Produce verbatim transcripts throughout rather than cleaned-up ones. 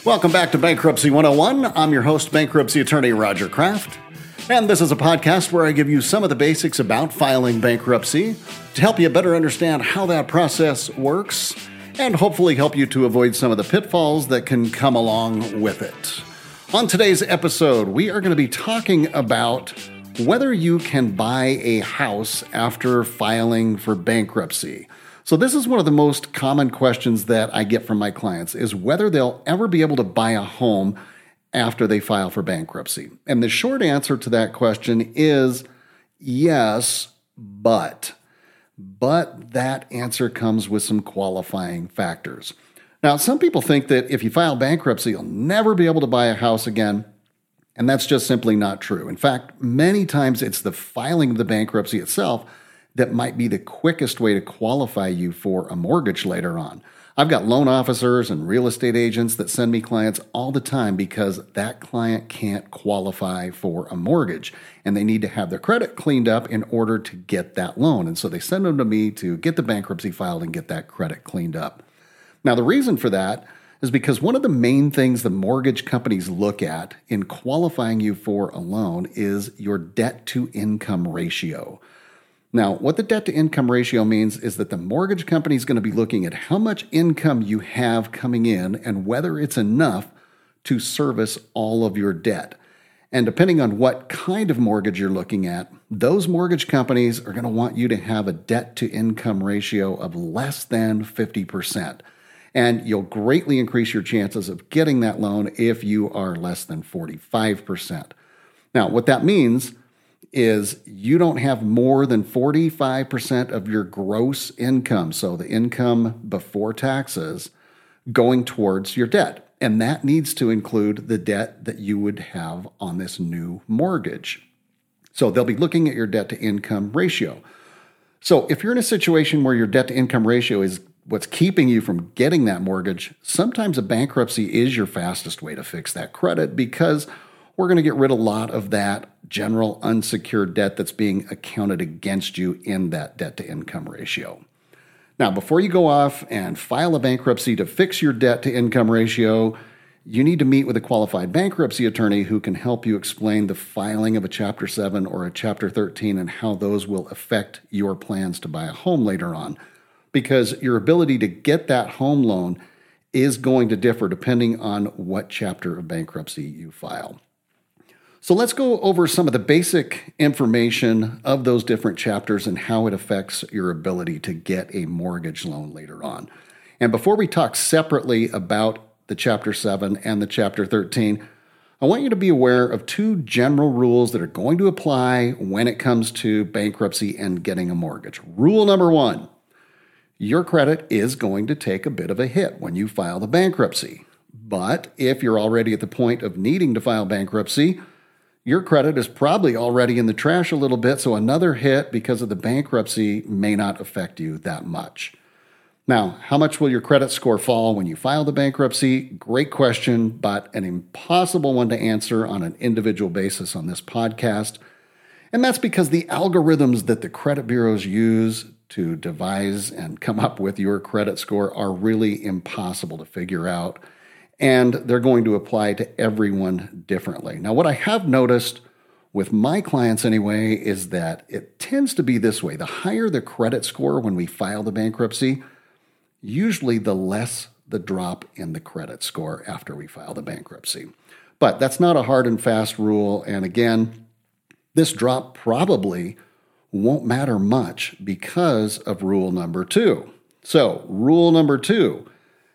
Welcome back to Bankruptcy one oh one. I'm your host, bankruptcy attorney Roger Kraft. And this is a podcast where I give you some of the basics about filing bankruptcy to help you better understand how that process works and hopefully help you to avoid some of the pitfalls that can come along with it. On today's episode, we are going to be talking about whether you can buy a house after filing for bankruptcy. So this is one of the most common questions that I get from my clients is whether they'll ever be able to buy a home after they file for bankruptcy. And the short answer to that question is yes, but. But that answer comes with some qualifying factors. Now, some people think that if you file bankruptcy, you'll never be able to buy a house again. And that's just simply not true. In fact, many times it's the filing of the bankruptcy itself that might be the quickest way to qualify you for a mortgage later on. I've got loan officers and real estate agents that send me clients all the time because that client can't qualify for a mortgage and they need to have their credit cleaned up in order to get that loan. And so they send them to me to get the bankruptcy filed and get that credit cleaned up. Now, the reason for that is because one of the main things the mortgage companies look at in qualifying you for a loan is your debt to income ratio. Now, what the debt to income ratio means is that the mortgage company is going to be looking at how much income you have coming in and whether it's enough to service all of your debt. And depending on what kind of mortgage you're looking at, those mortgage companies are going to want you to have a debt to income ratio of less than fifty percent. And you'll greatly increase your chances of getting that loan if you are less than forty-five percent. Now, what that means is you don't have more than forty-five percent of your gross income, so the income before taxes, going towards your debt. And that needs to include the debt that you would have on this new mortgage. So they'll be looking at your debt to income ratio. So if you're in a situation where your debt to income ratio is what's keeping you from getting that mortgage, sometimes a bankruptcy is your fastest way to fix that credit because we're going to get rid of a lot of that general unsecured debt that's being accounted against you in that debt to income ratio. Now, before you go off and file a bankruptcy to fix your debt to income ratio, you need to meet with a qualified bankruptcy attorney who can help you explain the filing of a Chapter seven or a Chapter thirteen and how those will affect your plans to buy a home later on. Because your ability to get that home loan is going to differ depending on what chapter of bankruptcy you file. So let's go over some of the basic information of those different chapters and how it affects your ability to get a mortgage loan later on. And before we talk separately about the Chapter seven and the Chapter thirteen, I want you to be aware of two general rules that are going to apply when it comes to bankruptcy and getting a mortgage. Rule number one, your credit is going to take a bit of a hit when you file the bankruptcy. But if you're already at the point of needing to file bankruptcy, your credit is probably already in the trash a little bit, so another hit because of the bankruptcy may not affect you that much. Now, how much will your credit score fall when you file the bankruptcy? Great question, but an impossible one to answer on an individual basis on this podcast. And that's because the algorithms that the credit bureaus use to devise and come up with your credit score are really impossible to figure out. And they're going to apply to everyone differently. Now, what I have noticed with my clients anyway is that it tends to be this way. The higher the credit score when we file the bankruptcy, usually the less the drop in the credit score after we file the bankruptcy. But that's not a hard and fast rule. And again, this drop probably won't matter much because of rule number two. So, rule number two.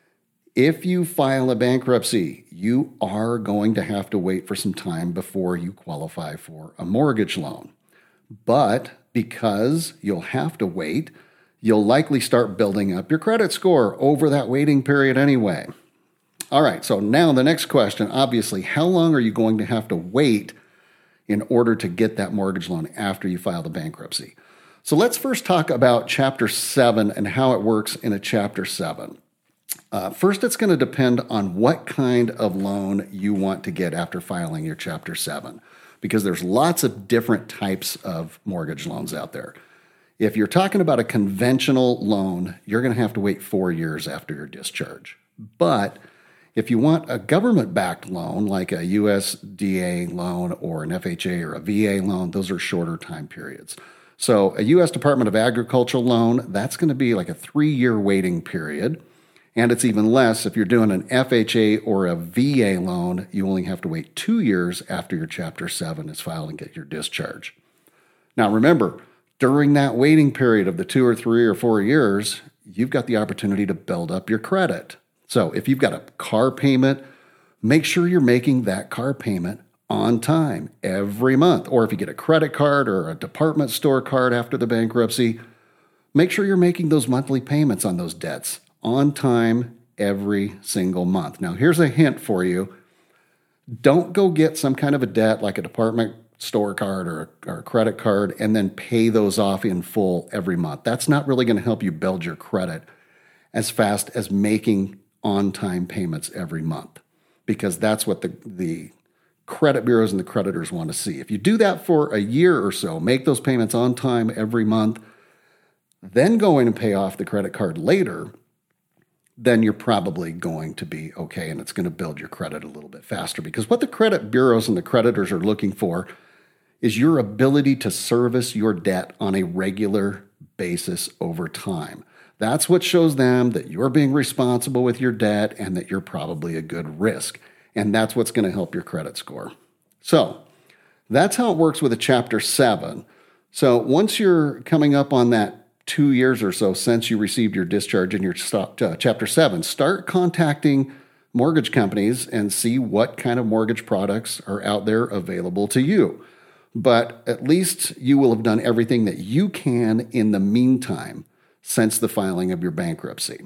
If you file a bankruptcy, you are going to have to wait for some time before you qualify for a mortgage loan. But because you'll have to wait, you'll likely start building up your credit score over that waiting period anyway. All right, so now the next question, obviously, how long are you going to have to wait in order to get that mortgage loan after you file the bankruptcy? So let's first talk about Chapter seven and how it works in a Chapter seven. Uh, first, it's going to depend on what kind of loan you want to get after filing your Chapter seven, because there's lots of different types of mortgage loans out there. If you're talking about a conventional loan, you're going to have to wait four years after your discharge. But If you want a government-backed loan, like a U S D A loan or an F H A or a V A loan, those are shorter time periods. So a U S Department of Agriculture loan, that's going to be like a three-year waiting period. And it's even less if you're doing an F H A or a V A loan. You only have to wait two years after your Chapter seven is filed and get your discharge. Now remember, during that waiting period of the two or three or four years, you've got the opportunity to build up your credit. So if you've got a car payment, make sure you're making that car payment on time every month. Or if you get a credit card or a department store card after the bankruptcy, make sure you're making those monthly payments on those debts on time every single month. Now, here's a hint for you. Don't go get some kind of a debt like a department store card or a, or a credit card and then pay those off in full every month. That's not really going to help you build your credit as fast as making on-time payments every month, because that's what the, the credit bureaus and the creditors want to see. If you do that for a year or so, make those payments on time every month, then go in and pay off the credit card later, then you're probably going to be okay, and it's going to build your credit a little bit faster. Because what the credit bureaus and the creditors are looking for is your ability to service your debt on a regular basis over time. That's what shows them that you're being responsible with your debt and that you're probably a good risk. And that's what's going to help your credit score. So that's how it works with a Chapter seven. So once you're coming up on that two years or so since you received your discharge in your uh, Chapter seven, start contacting mortgage companies and see what kind of mortgage products are out there available to you. But at least you will have done everything that you can in the meantime since the filing of your bankruptcy.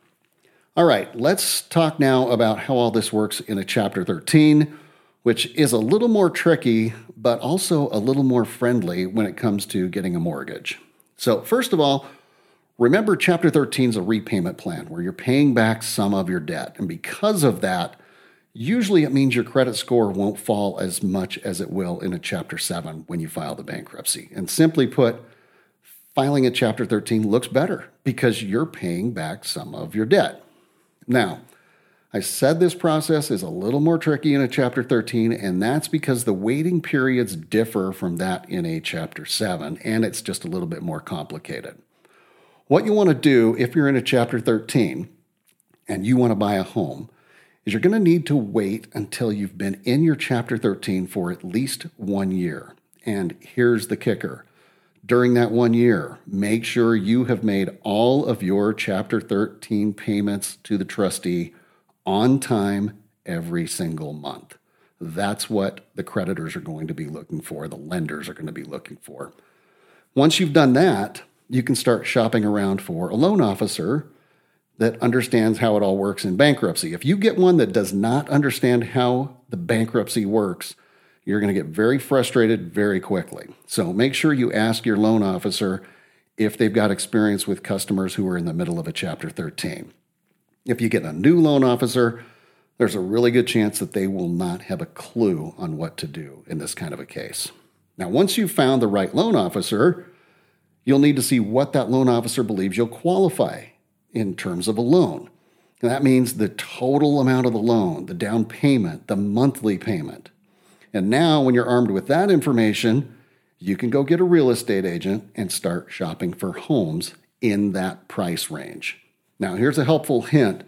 All right, let's talk now about how all this works in a Chapter thirteen, which is a little more tricky, but also a little more friendly when it comes to getting a mortgage. So first of all, remember Chapter thirteen is a repayment plan where you're paying back some of your debt. And because of that, usually it means your credit score won't fall as much as it will in a Chapter seven when you file the bankruptcy. And simply put, filing a Chapter thirteen looks better because you're paying back some of your debt. Now, I said this process is a little more tricky in a Chapter thirteen, and that's because the waiting periods differ from that in a Chapter seven, and it's just a little bit more complicated. What you want to do if you're in a Chapter thirteen and you want to buy a home is you're going to need to wait until you've been in your Chapter thirteen for at least one year. And here's the kicker. During that one year, make sure you have made all of your Chapter thirteen payments to the trustee on time every single month. That's what the creditors are going to be looking for, the lenders are going to be looking for. Once you've done that, you can start shopping around for a loan officer that understands how it all works in bankruptcy. If you get one that does not understand how the bankruptcy works, you're going to get very frustrated very quickly. So make sure you ask your loan officer if they've got experience with customers who are in the middle of a Chapter thirteen. If you get a new loan officer, there's a really good chance that they will not have a clue on what to do in this kind of a case. Now, once you've found the right loan officer, you'll need to see what that loan officer believes you'll qualify in terms of a loan. And that means the total amount of the loan, the down payment, the monthly payment. And now, when you're armed with that information, you can go get a real estate agent and start shopping for homes in that price range. Now, here's a helpful hint.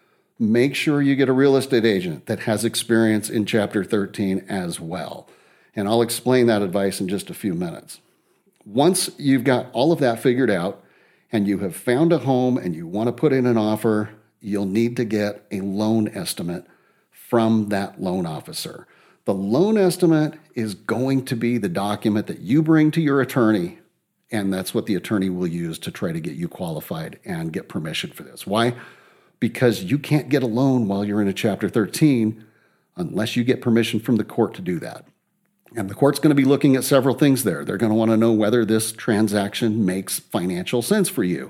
Make sure you get a real estate agent that has experience in Chapter thirteen as well. And I'll explain that advice in just a few minutes. Once you've got all of that figured out and you have found a home and you want to put in an offer, you'll need to get a loan estimate from that loan officer. The loan estimate is going to be the document that you bring to your attorney, and that's what the attorney will use to try to get you qualified and get permission for this. Why? Because you can't get a loan while you're in a Chapter thirteen unless you get permission from the court to do that. And the court's going to be looking at several things there. They're going to want to know whether this transaction makes financial sense for you.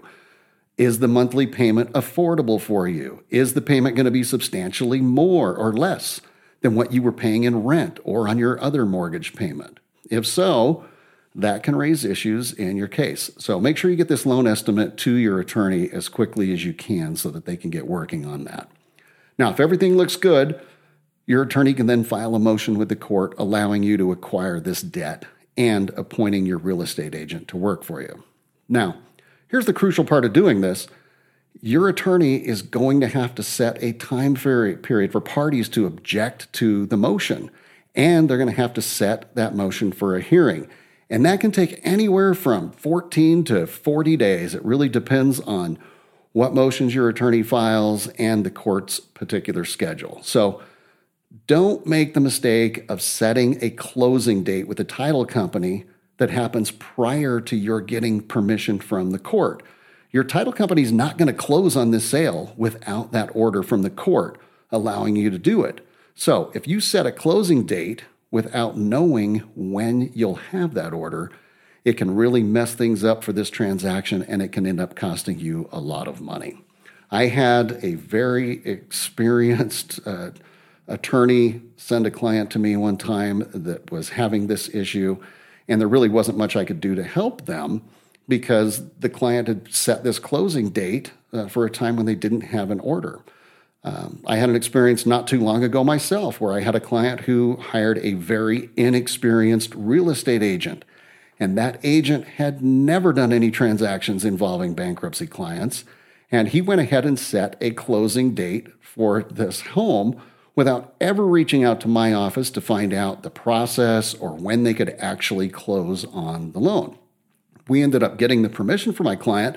Is the monthly payment affordable for you? Is the payment going to be substantially more or less than what you were paying in rent or on your other mortgage payment? If so, that can raise issues in your case. So make sure you get this loan estimate to your attorney as quickly as you can so that they can get working on that. Now, if everything looks good, your attorney can then file a motion with the court allowing you to acquire this debt and appointing your real estate agent to work for you. Now, here's the crucial part of doing this. Your attorney is going to have to set a time period for parties to object to the motion, and they're going to have to set that motion for a hearing. And that can take anywhere from fourteen to forty days. It really depends on what motions your attorney files and the court's particular schedule. So don't make the mistake of setting a closing date with a title company that happens prior to your getting permission from the court. Your title company is not going to close on this sale without that order from the court allowing you to do it. So if you set a closing date without knowing when you'll have that order, it can really mess things up for this transaction, and it can end up costing you a lot of money. I had a very experienced uh, attorney send a client to me one time that was having this issue, and there really wasn't much I could do to help them because the client had set this closing date uh, for a time when they didn't have an order. Um, I had an experience not too long ago myself where I had a client who hired a very inexperienced real estate agent, and that agent had never done any transactions involving bankruptcy clients, and he went ahead and set a closing date for this home without ever reaching out to my office to find out the process or when they could actually close on the loan. We ended up getting the permission for my client,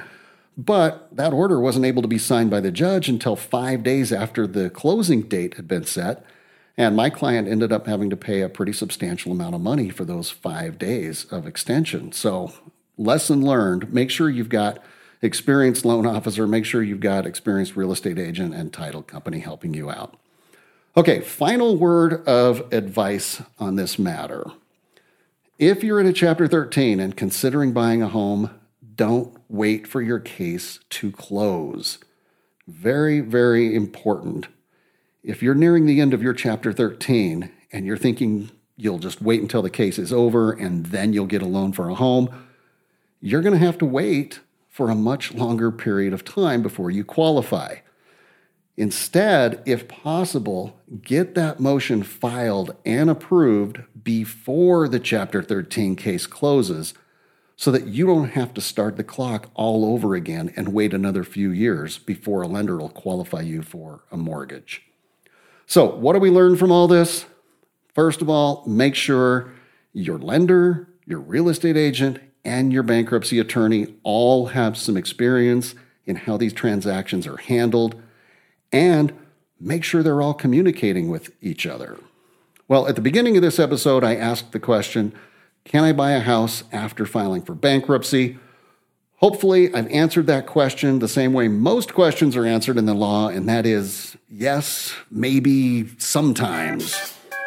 but that order wasn't able to be signed by the judge until five days after the closing date had been set, and my client ended up having to pay a pretty substantial amount of money for those five days of extension. So, lesson learned, make sure you've got experienced loan officer, make sure you've got experienced real estate agent and title company helping you out. Okay, final word of advice on this matter. If you're in a Chapter thirteen and considering buying a home, don't wait for your case to close. Very, very important. If you're nearing the end of your Chapter thirteen and you're thinking you'll just wait until the case is over and then you'll get a loan for a home, you're going to have to wait for a much longer period of time before you qualify. Instead, if possible, get that motion filed and approved before the Chapter thirteen case closes so that you don't have to start the clock all over again and wait another few years before a lender will qualify you for a mortgage. So, what do we learn from all this? First of all, make sure your lender, your real estate agent, and your bankruptcy attorney all have some experience in how these transactions are handled, and make sure they're all communicating with each other. Well, at the beginning of this episode, I asked the question, can I buy a house after filing for bankruptcy? Hopefully, I've answered that question the same way most questions are answered in the law, and that is yes, maybe, sometimes.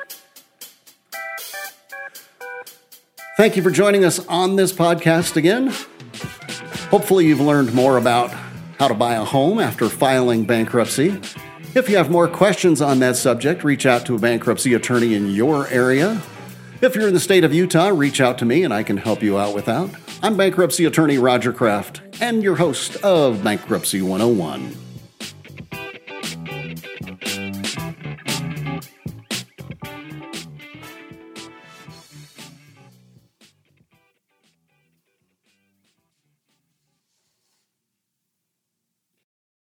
Thank you for joining us on this podcast again. Hopefully, you've learned more about how to buy a home after filing bankruptcy. If you have more questions on that subject, reach out to a bankruptcy attorney in your area. If you're in the state of Utah, reach out to me and I can help you out with that. I'm bankruptcy attorney Roger Kraft and your host of Bankruptcy one oh one.